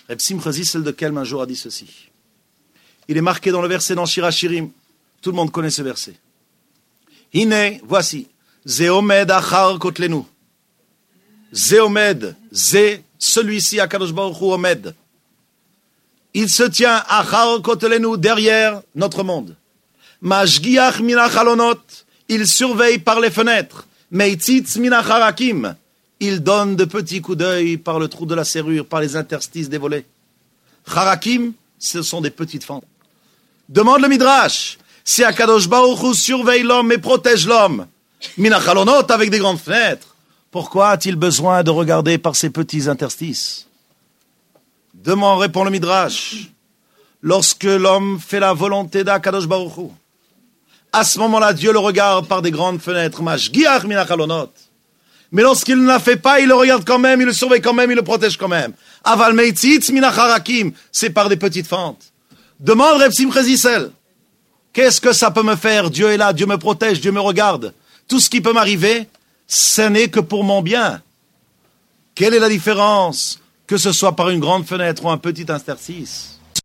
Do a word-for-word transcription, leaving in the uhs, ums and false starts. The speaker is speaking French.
Reb Simcha Zissel de Kelm un jour a dit ceci. Il est marqué dans le verset dans Shir HaShirim. Tout le monde connaît ce verset. Hine, voici. Ze omed achar kotlenu. Ze omed, ze, celui-ci, Akadosh Baruch Hu omed. Il se tient achar kotlenu, derrière notre monde. Mashgiach min achalonot, il surveille par les fenêtres. Meitzitz min acharakim, il donne de petits coups d'œil par le trou de la serrure, par les interstices des volets. Charakim, ce sont des petites fentes. Demande le Midrash, si Akadosh Baruch Hu surveille l'homme et protège l'homme, min achalonot, avec des grandes fenêtres, pourquoi a-t-il besoin de regarder par ces petits interstices? Demande, répond le Midrash, lorsque l'homme fait la volonté d'Akadosh Baruch Hu, à ce moment-là, Dieu le regarde par des grandes fenêtres. Mashgiach min achalonot. Mais lorsqu'il ne la fait pas, il le regarde quand même, il le surveille quand même, il le protège quand même. Aval meitzitz min acharakim. C'est par des petites fentes. Demande Reb Simcha Zissel. Qu'est-ce que ça peut me faire? Dieu est là, Dieu me protège, Dieu me regarde. Tout ce qui peut m'arriver, ce n'est que pour mon bien. Quelle est la différence? Que ce soit par une grande fenêtre ou un petit interstice.